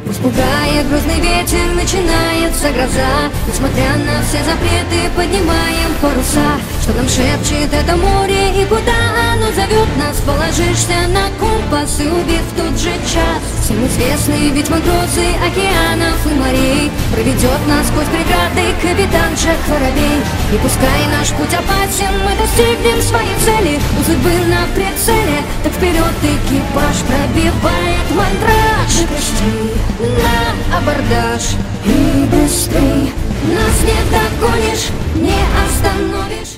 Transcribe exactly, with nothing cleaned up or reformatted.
Пусть пугает грозный ветер, начинается гроза. Несмотря на все запреты, поднимаем паруса. Что нам шепчет это море и куда оно зовет нас? Положишься на компас и убив в тот же час. Всем известный ведьма грозы океанов и морей проведет нас сквозь преграды капитан Джек Воробей. И пускай наш путь опасен, мы достигнем своей цели. У судьбы на прицеле, так вперед экипаж пробивает мандраж. И пусти на абордаж и быстрей, нас не догонишь, не остановишь.